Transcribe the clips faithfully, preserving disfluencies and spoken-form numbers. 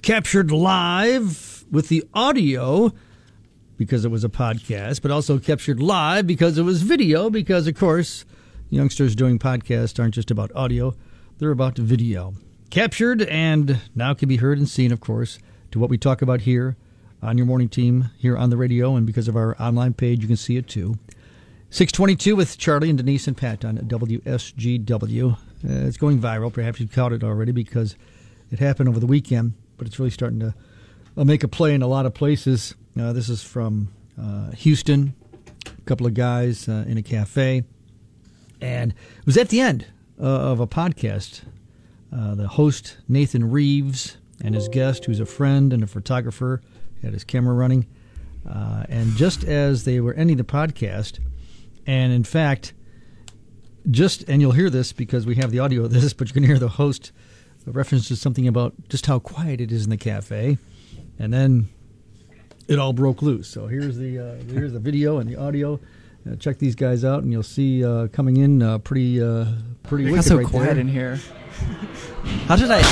captured live with the audio because it was a podcast, but also captured live because it was video, because, of course, youngsters doing podcasts aren't just about audio, they're about video. Captured and now can be heard and seen, of course, to what we talk about here on your morning team, here on the radio, and because of our online page, you can see it too. six twenty-two with Charlie and Denise and Pat on W S G W. Uh, it's going viral. Perhaps you've caught it already because it happened over the weekend, but it's really starting to uh, make a play in a lot of places. Uh, this is from uh, Houston, a couple of guys uh, in a cafe, and it was at the end uh, of a podcast. Uh, the host, Nathan Reeves, and his guest, who's a friend and a photographer, had his camera running. Uh, and just as they were ending the podcast, and in fact, just, and you'll hear this because we have the audio of this, but you can hear the host references something about just how quiet it is in the cafe. And then it all broke loose. So here's the uh, here's the video and the audio. Uh, check these guys out, and you'll see uh, coming in uh, pretty uh, pretty wicked so right quiet there. in here. How did I?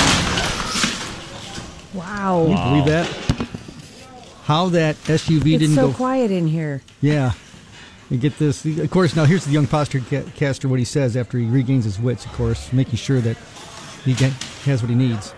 Wow. Can you believe that? How that S U V It's didn't so go. quiet in here. Yeah. You get this. Of course, now here's the young podcaster, what he says after he regains his wits, of course, making sure that he get, has what he needs.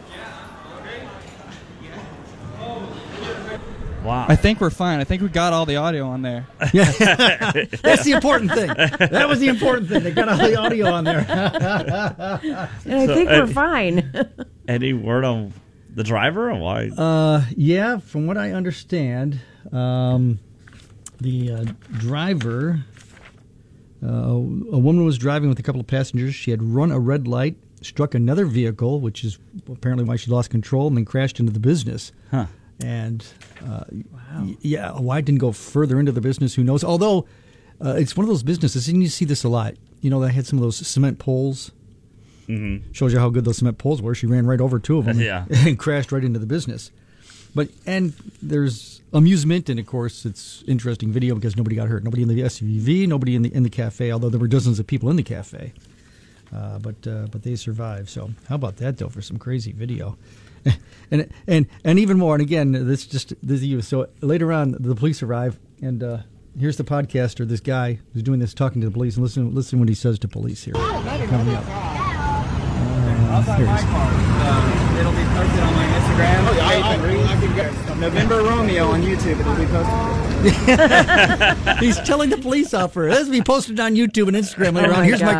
Wow. I think we're fine. I think we got all the audio on there. Yeah. That's the important thing. That was the important thing. They got all the audio on there. And I So, think uh, we're fine. Any word on the driver or why? Uh, yeah, from what I understand, um, the uh, driver, uh, a woman was driving with a couple of passengers. She had run a red light, struck another vehicle, which is apparently why she lost control, and then crashed into the business. Huh. And, uh, y- yeah, why it didn't go further into the business, who knows? Although, uh, it's one of those businesses, and you see this a lot. You know, they had some of those cement poles. Mm-hmm. Shows you how good those cement poles were. She ran right over two of them Yeah. and crashed right into the business. But and there's amusement, and of course it's interesting video because nobody got hurt. Nobody in the S U V, nobody in the in the cafe. Although there were dozens of people in the cafe, uh, but uh, but they survived. So how about that though for some crazy video, and and and even more. And again, this just this you. So later on, the police arrive, and uh, here's the podcaster, this guy who's doing this, talking to the police, and listen listen what he says to police here. Coming up. Also Here it my is. car. Um, it'll be posted on my Instagram. Oh, yeah, I, I, I can get November Romeo on YouTube. It'll be posted. He's telling the police officer, this will be posted on YouTube and Instagram later Oh on. my Here's my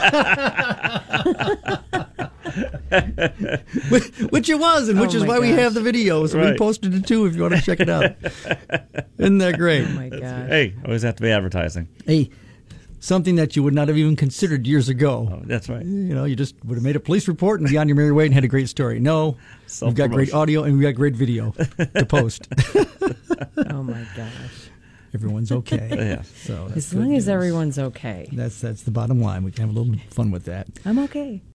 gosh. card. which, which it was, and which Oh is my why we gosh. have the video. So we Right. posted it too if you want to check it out. Isn't that great? Oh my gosh. Hey, always have to be advertising. Hey, something that you would not have even considered years ago. Oh, that's right. You know, you just would have made a police report and be on your merry way and had a great story. No, we've got great Self-promotion. audio and we've got great video to post. Oh my gosh. Everyone's okay. Yeah. So that's As good long as news. everyone's okay. That's that's the bottom line. We can have a little fun with that. I'm okay.